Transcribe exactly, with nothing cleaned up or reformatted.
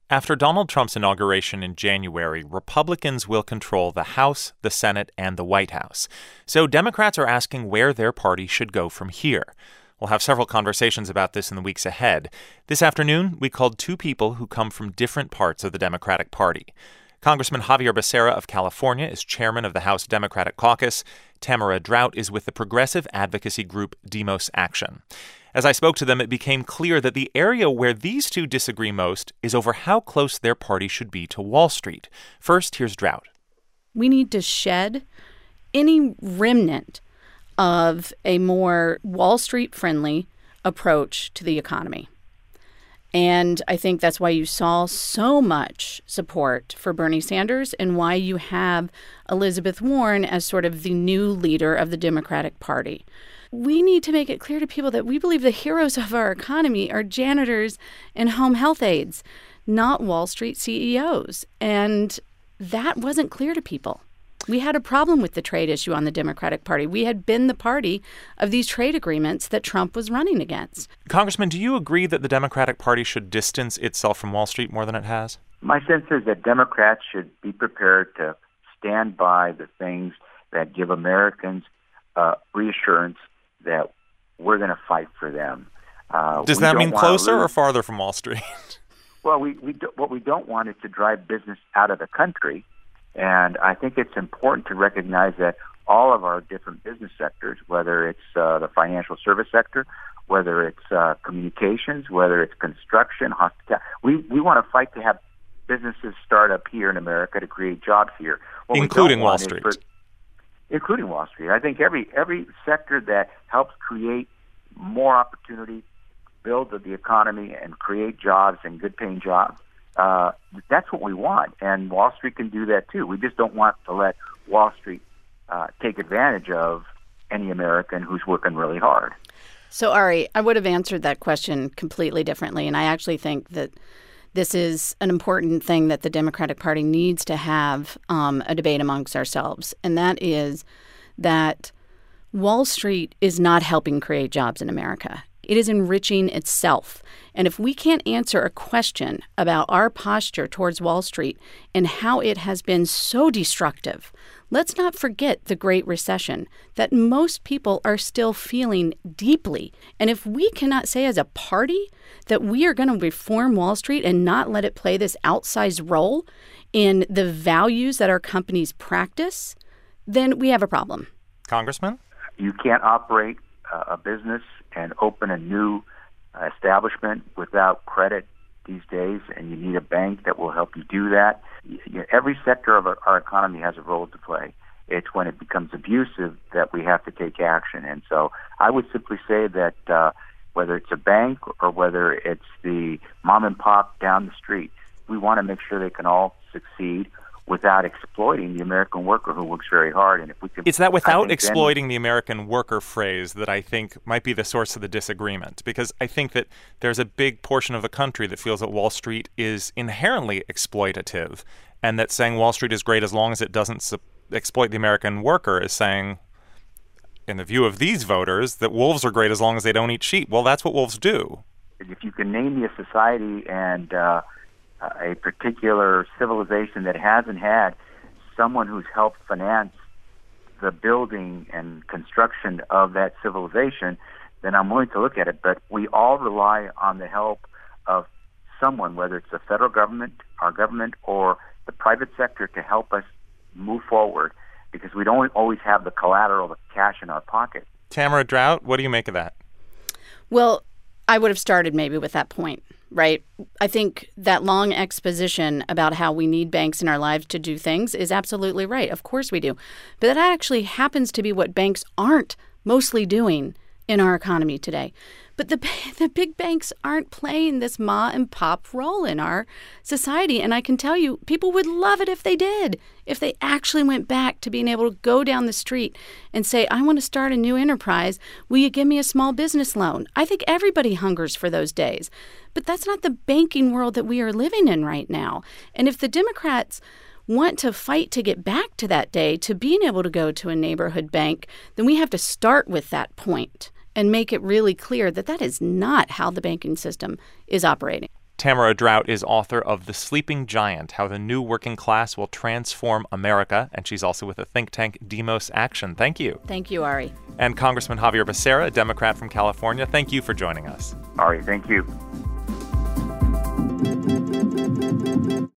After Donald Trump's inauguration in January, Republicans will control the House, the Senate, and the White House. So Democrats are asking where their party should go from here. We'll have several conversations about this in the weeks ahead. This afternoon, we called two people who come from different parts of the Democratic Party. Congressman Xavier Becerra of California is chairman of the House Democratic Caucus. Tamara Drought is with the progressive advocacy group Demos Action. As I spoke to them, it became clear that the area where these two disagree most is over how close their party should be to Wall Street. First, here's Drought. We need to shed any remnant of a more Wall Street-friendly approach to the economy. And I think that's why you saw so much support for Bernie Sanders and why you have Elizabeth Warren as sort of the new leader of the Democratic Party. We need to make it clear to people that we believe the heroes of our economy are janitors and home health aides, not Wall Street C E Os. And that wasn't clear to people. We had a problem with the trade issue on the Democratic Party. We had been the party of these trade agreements that Trump was running against. Congressman, do you agree that the Democratic Party should distance itself from Wall Street more than it has? My sense is that Democrats should be prepared to stand by the things that give Americans uh, reassurance that we're going to fight for them. Uh, Does that mean closer or farther from Wall Street? Well, we, we do, what we don't want is to drive business out of the country. And I think it's important to recognize that all of our different business sectors, whether it's uh, the financial service sector, whether it's uh, communications, whether it's construction, hospitality, we, we want to fight to have businesses start up here in America to create jobs here. What including Wall Street. For, including Wall Street. I think every every sector that helps create more opportunity, build the economy, and create jobs and good-paying jobs, Uh, that's what we want, and Wall Street can do that too. We just don't want to let Wall Street uh, take advantage of any American who's working really hard. So, Ari, I would have answered that question completely differently, and I actually think that this is an important thing that the Democratic Party needs to have um, a debate amongst ourselves, and that is that Wall Street is not helping create jobs in America. It is enriching itself. And if we can't answer a question about our posture towards Wall Street and how it has been so destructive, let's not forget the Great Recession that most people are still feeling deeply. And if we cannot say as a party that we are going to reform Wall Street and not let it play this outsized role in the values that our companies practice, then we have a problem. Congressman? You can't operate uh, a business and open a new uh, establishment without credit these days, and you need a bank that will help you do that. You, you, every sector of our, our economy has a role to play. It's when it becomes abusive that we have to take action. And so I would simply say that uh, whether it's a bank or whether it's the mom and pop down the street, we want to make sure they can all succeed without exploiting the American worker who works very hard. And if we can, it's that without exploiting then, the American worker phrase that I think might be the source of the disagreement, because I think that there's a big portion of the country that feels that Wall Street is inherently exploitative, and that saying Wall Street is great as long as it doesn't su- exploit the American worker is saying, in the view of these voters, that wolves are great as long as they don't eat sheep. Well, that's what wolves do. If you can name me a society and uh, a particular civilization that hasn't had someone who's helped finance the building and construction of that civilization, then I'm willing to look at it. But we all rely on the help of someone, whether it's the federal government, our government, or the private sector to help us move forward, because we don't always have the collateral, the cash in our pocket. Tamara Drought, what do you make of that? Well, I would have started maybe with that point. Right. I think that long exposition about how we need banks in our lives to do things is absolutely right. Of course we do. But that actually happens to be what banks aren't mostly doing in our economy today. But the the big banks aren't playing this ma and pop role in our society. And I can tell you, people would love it if they did, if they actually went back to being able to go down the street and say, I want to start a new enterprise. Will you give me a small business loan? I think everybody hungers for those days. But that's not the banking world that we are living in right now. And if the Democrats want to fight to get back to that day, to being able to go to a neighborhood bank, then we have to start with that point and make it really clear that that is not how the banking system is operating. Tamara Drought is author of The Sleeping Giant, How the New Working Class Will Transform America, and she's also with the think tank Demos Action. Thank you. Thank you, Ari. And Congressman Xavier Becerra, a Democrat from California, thank you for joining us. Ari, thank you.